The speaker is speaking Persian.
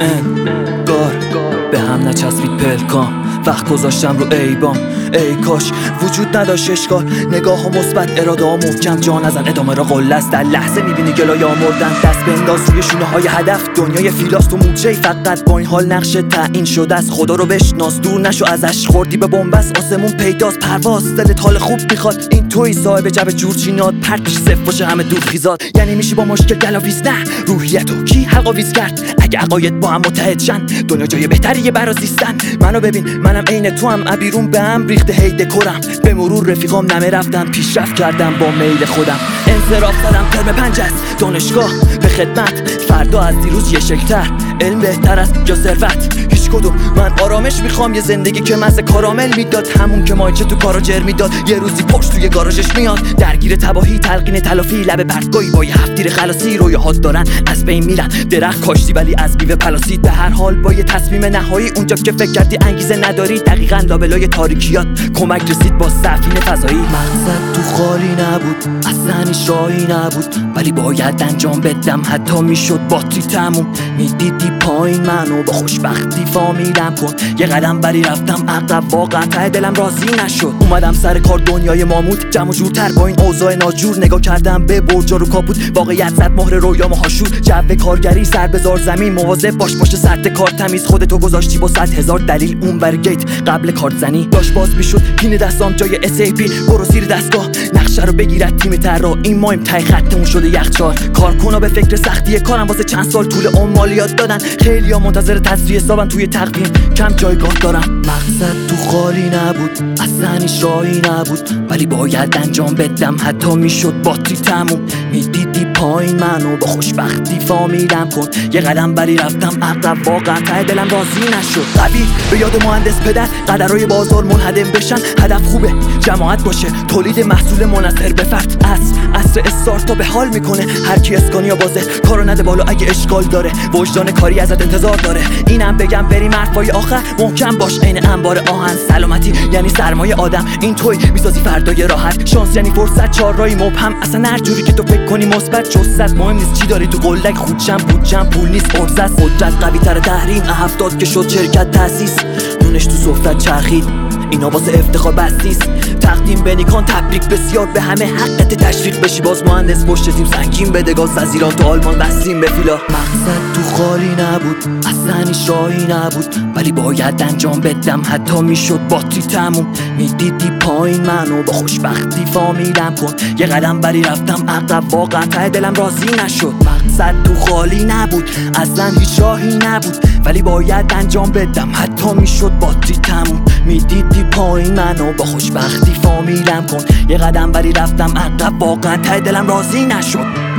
انگار به هم نچسبید پلکام، وقت گذاشتم رو ایبام. ای کاش وجود نداشت اشکال، نگاه ها مثبت، اراده ها محکم، جا نزن ادامه را قله است. در لحظه میبینی گلای آمردن، دست بنداز روی شونه های هدف. دنیای فیلاست و موجهی فقط، با این حال نقش تعیین شده است. خدا رو بشناس، دور نشو ازش، خوردی به بنبست آسمون پیداست. پرواز دلت حال خوب میخواد، این توی صاحب جب جورچینات. پرتش صفر باشه همه دور خیزات، یعنی میشی با مشکل گلاویز. نه روحیتو کی حلقاویز کرد؟ اگه عقاید با هم متحد شن، دنیا جای بهتریه برا زیستن. منو ببین منم عین تو هم، ابیرون به هم ریخته هی دکورم. به مرور رفیقام نمه رفتم، پیشرفت کردم با میل خودم. انصراف زدم ترم 5 است، دانشگاه به خدمت. فردا از دیروز یه شکل‌تر، علم بهتر است یا ثروت؟ هیچ کدوم. من آرامش میخوام، یه زندگی که مزه کارامل میداد، همون که مایچه تو کارا جر میداد. یه روزی پشت توی گاراژش میاد، درگیر تباهی، تلقین تلافی، لب برگایی با یه هفتیر خلاصی. رویاهات دارن از بین میرن، درخت کاشتی ولی از بیوه پلاسی. به هر حال با یه تصمیم نهایی، اونجا که فکر کردی انگیزه نداری، دقیقاً لابلای تاریکیات کمک رسید با سفینه فضایی. مقصد تو خالی نبود، اصلا هیچ راهی نبود، ولی باید انجام بدم. حتی میشد باتری تموم، میدیدی پایین منو با خوشبختی فامیلم کن. یه قدم بری رفتم عقب، واقعا ته دلم راضی نشد. اومدم سر کار دنیای مامود، جمع و جورتر با این اوضاع ناجور. نگاه کردم به برجا رو کاپوت، واقعیت زد مهر رویامو هاشور. جو کارگری سر بزار زمین، مواظب باش باشه سرت کار تمیز. خودتو گذاشتی با 100,000 دلیل اون بر گیت قبل کارت زنی. داش باز میشد پین دستام جای SAP، برو زیر دستگاه نقشه رو بگیرد تیم طراح. این مایم تای خطمون شده یخچال. کارکنا به فکر سختی کارم، واسه چند سال طول عمر مالیات دادن. خیلیا منتظر تصفیه حسابن توی تقویم، کم جایگاه دارم. مقصد تو خالی نبود، اصلا هیچ راهی نبود، ولی باید انجام بدم. حتی میشد باتری تموم، میدیدی پایین منو با خوشبختی فامیلم کن. یه قدم بری رفتم عقب، واقعا ته دلم راضی نشد. قوی به یاد مهندس پدر، قدرهای بازار منهدم بشن. هدف خوبه جماعت باشه، تولید محصول منحصر به فرد. عصر استارتاپ به حال میکنه، هر کی اسکانیا بازه کارو نده بالا اگه اشکال داره. وجدان کاری ازت انتظار داره، اینم بگم بریم حرفای آخر. محکم باش عین انبار آهن، سلامتی یعنی سرمایه آدم. این توی میسازی فردای راحت، شانس یعنی فرصت، چهارراهی مبهم. اصلا هر جوری که تو فکر کنی مثبت جست. مهم نیست چی داری تو قلک، خودشم بودجم پول نیست ارزه. قدرت قوی تر تحریم، 70 که شد شرکت تاسیس. نونش تو سفرت چرخید، اینا واسه افتخار بس نیست. تقدیم به نیکان تبریک بسیار، به همه حقت تشویق بشی. باز مهندس پشت تیم سنگین بده گاز، از ایران تا آلمان بستیم به فیلا. مقصد تو خالی نبود، اصلا هیچ راهی نبود، ولی باید انجام بدم. حتی میشد باتری تموم، میدیدی پایین منو با خوشبختی فامیلم کن. یه قدم بری رفتم عقب، واقعا ته دلم راضی نشد. مقصد تو خالی نبود، اصلا هیچ راهی نبود، ولی باید انجام بدم. حتی میشد باتری تموم، میدیدی پایین منو با خوشبختی فامیلم کن. یه قدم بری رفتم عقب، واقعا ته دلم راضی نشد.